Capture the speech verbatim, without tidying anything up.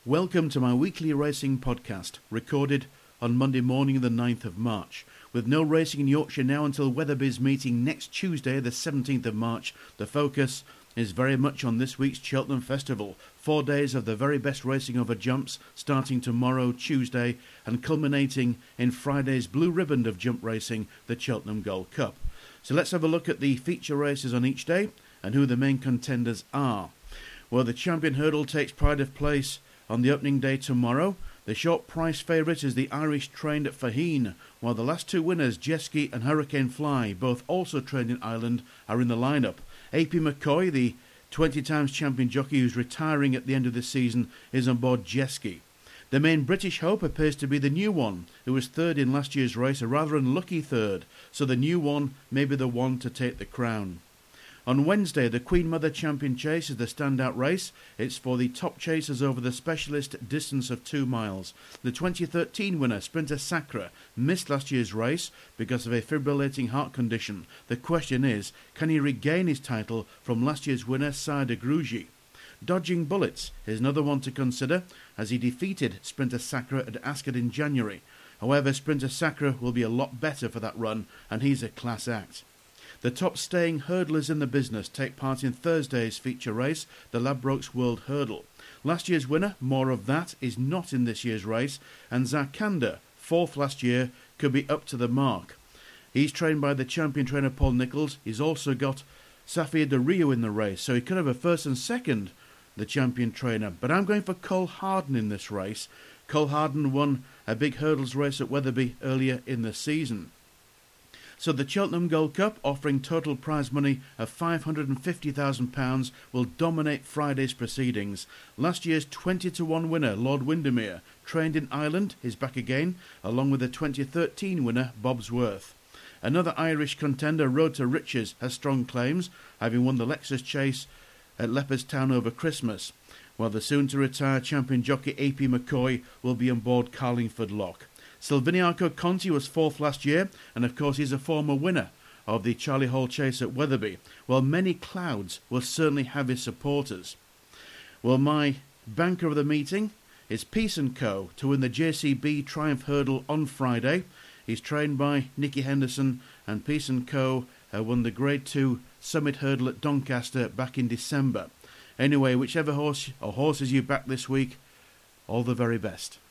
Welcome to my weekly racing podcast, recorded on Monday morning the ninth of March. With no racing in Yorkshire now until Weatherby's meeting next Tuesday the seventeenth of March, the focus is very much on this week's Cheltenham Festival. Four days of the very best racing over jumps, starting tomorrow, Tuesday, and culminating in Friday's blue ribbon of jump racing, the Cheltenham Gold Cup. So let's have a look at the feature races on each day and who the main contenders are. Well, the Champion Hurdle takes pride of place on the opening day tomorrow. The short price favourite is the Irish trained at Faheen, while the last two winners, Jeski and Hurricane Fly, both also trained in Ireland, are in the lineup. A P McCoy, the twenty times champion jockey who's retiring at the end of the season, is on board Jeski. The main British hope appears to be the new one, who was third in last year's race, a rather unlucky third, so the new one may be the one to take the crown. On Wednesday, the Queen Mother Champion Chase is the standout race. It's for the top chasers over the specialist distance of two miles. The twenty thirteen winner, Sprinter Sacre, missed last year's race because of a fibrillating heart condition. The question is, can he regain his title from last year's winner, Sire de Grugy? Dodging Bullets is another one to consider, as he defeated Sprinter Sacre at Ascot in January. However, Sprinter Sacre will be a lot better for that run, and he's a class act. The top staying hurdlers in the business take part in Thursday's feature race, the Ladbrokes World Hurdle. Last year's winner, More of That, is not in this year's race, and Zarkanda, fourth last year, could be up to the mark. He's trained by the champion trainer Paul Nicholls. He's also got Safia de Rio in the race, so he could have a first and second, the champion trainer. But I'm going for Cole Harden in this race. Cole Harden won a big hurdles race at Weatherby earlier in the season. So the Cheltenham Gold Cup, offering total prize money of five hundred fifty thousand pounds, will dominate Friday's proceedings. Last year's twenty to one winner, Lord Windermere, trained in Ireland, is back again, along with the twenty thirteen winner, Bobsworth. Another Irish contender, Road to Riches, has strong claims, having won the Lexus Chase at Leopardstown over Christmas, while the soon-to-retire champion jockey A P McCoy will be on board Carlingford Lock. Silviniaco Conti was fourth last year, and of course he's a former winner of the Charlie Hall Chase at Weatherby. Well, many clouds will certainly have his supporters. Well, my banker of the meeting is Peace and Co. to win the J C B Triumph Hurdle on Friday. He's trained by Nicky Henderson, and Peace and Co. Uh, won the Grade two Summit Hurdle at Doncaster back in December. Anyway, whichever horse or horses you back this week, all the very best.